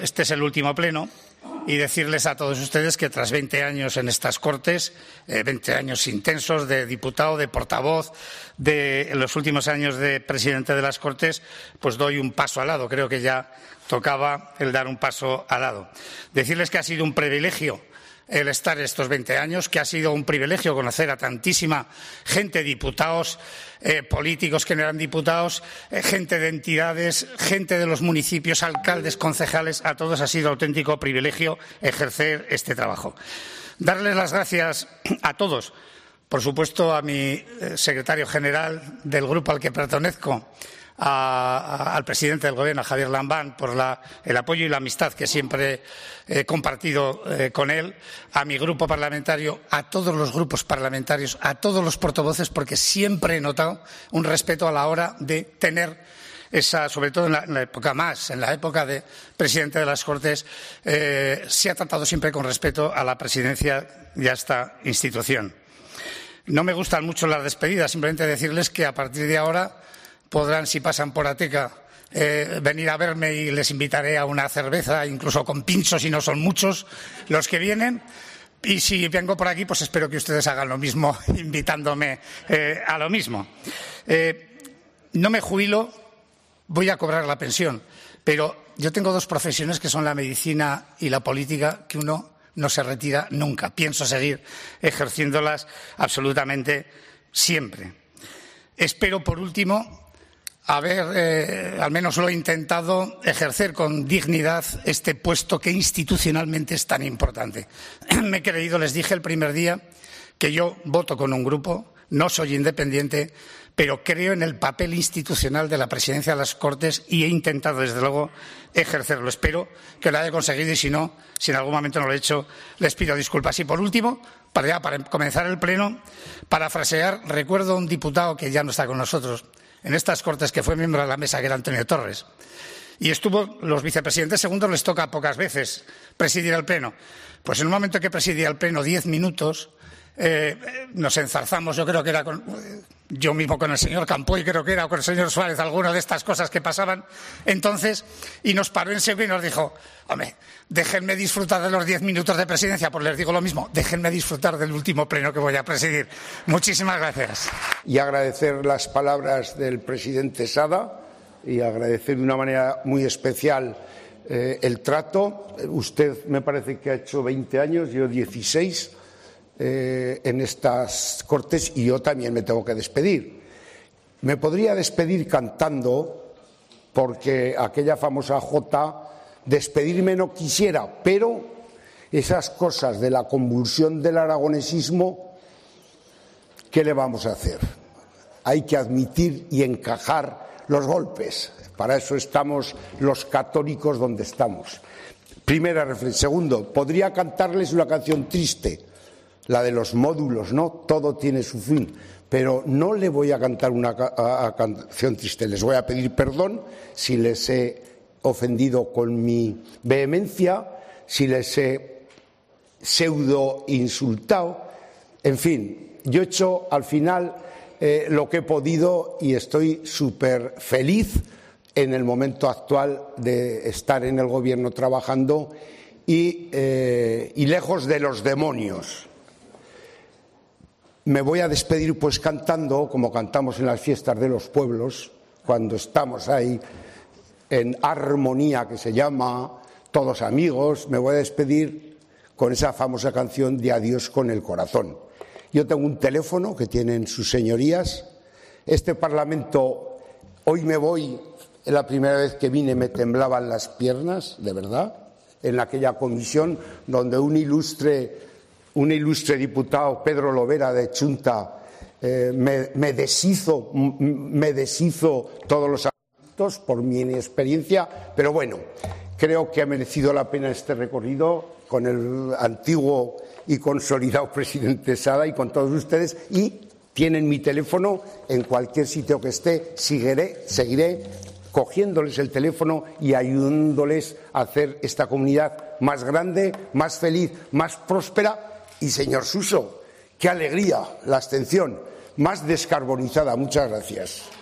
Este es el último pleno y decirles a todos ustedes que tras 20 años en estas Cortes, 20 años intensos de diputado, de portavoz, en los últimos años de presidente de las Cortes, pues doy un paso al lado. Creo que ya tocaba el dar un paso al lado. Decirles que ha sido un privilegio el estar estos 20 años, que ha sido un privilegio conocer a tantísima gente, diputados, políticos que no eran diputados, gente de entidades, gente de los municipios, alcaldes, concejales. A todos ha sido auténtico privilegio ejercer este trabajo. Darles las gracias a todos, por supuesto a mi secretario general del grupo al que pertenezco, al presidente del Gobierno, a Javier Lambán, por el apoyo y la amistad que siempre he compartido con él, a mi grupo parlamentario, a todos los grupos parlamentarios, a todos los portavoces, porque siempre he notado un respeto a la hora de tener esa, sobre todo en la época de presidente de las Cortes, se ha tratado siempre con respeto a la presidencia y a esta institución. No me gustan mucho las despedidas, simplemente decirles que a partir de ahora podrán, si pasan por Ateca, venir a verme y les invitaré a una cerveza, incluso con pinchos, si no son muchos los que vienen. Y si vengo por aquí, pues espero que ustedes hagan lo mismo, invitándome a lo mismo. No me jubilo, voy a cobrar la pensión, pero yo tengo dos profesiones que son la medicina y la política, que uno no se retira nunca. Pienso seguir ejerciéndolas absolutamente siempre. Espero, por último, al menos lo he intentado, ejercer con dignidad este puesto que institucionalmente es tan importante. Me he creído, les dije el primer día, que yo voto con un grupo, no soy independiente, pero creo en el papel institucional de la presidencia de las Cortes y he intentado, desde luego, ejercerlo. Espero que lo haya conseguido y si no, si en algún momento no lo he hecho, les pido disculpas. Y por último, para comenzar el pleno, parafrasear, recuerdo a un diputado que ya no está con nosotros en estas Cortes, que fue miembro de la mesa, que era Antonio Torres. Y estuvo, los vicepresidentes segundos les toca pocas veces presidir el pleno. Pues en un momento que presidía el pleno 10 minutos, nos enzarzamos, yo creo que era yo mismo con el señor Campoy, creo que era, o con el señor Suárez, alguna de estas cosas que pasaban entonces, y nos paró en seco y nos dijo: hombre, déjenme disfrutar de los 10 minutos de presidencia. Pues les digo lo mismo, déjenme disfrutar del último pleno que voy a presidir. Muchísimas gracias. Y agradecer las palabras del presidente Sada y agradecer de una manera muy especial el trato. Usted me parece que ha hecho 20 años, yo 16 en estas Cortes, y yo también me tengo que despedir. Me podría despedir cantando, porque aquella famosa jota, despedirme no quisiera, pero esas cosas de la convulsión del aragonesismo, ¿qué le vamos a hacer? Hay que admitir y encajar los golpes. Para eso estamos los católicos donde estamos. Primera reflexión. Segundo, podría cantarles una canción triste, la de los módulos, ¿no? Todo tiene su fin. Pero no le voy a cantar una canción triste. Les voy a pedir perdón si les he ofendido con mi vehemencia, si les he pseudo insultado. En fin, yo he hecho al final lo que he podido y estoy súper feliz en el momento actual de estar en el Gobierno trabajando y lejos de los demonios. Me voy a despedir pues cantando, como cantamos en las fiestas de los pueblos, cuando estamos ahí en armonía, que se llama Todos Amigos. Me voy a despedir con esa famosa canción de Adiós con el corazón. Yo tengo un teléfono que tienen sus señorías. Este Parlamento, hoy me voy, la primera vez que vine me temblaban las piernas, de verdad, en aquella comisión donde un ilustre diputado, Pedro Lovera de Chunta, me deshizo todos los asuntos por mi inexperiencia, pero bueno, creo que ha merecido la pena este recorrido con el antiguo y consolidado presidente Sada y con todos ustedes, y tienen mi teléfono en cualquier sitio que esté. Seguiré cogiéndoles el teléfono y ayudándoles a hacer esta comunidad más grande, más feliz, más próspera. Y, señor Suso, qué alegría la abstención, más descarbonizada. Muchas gracias.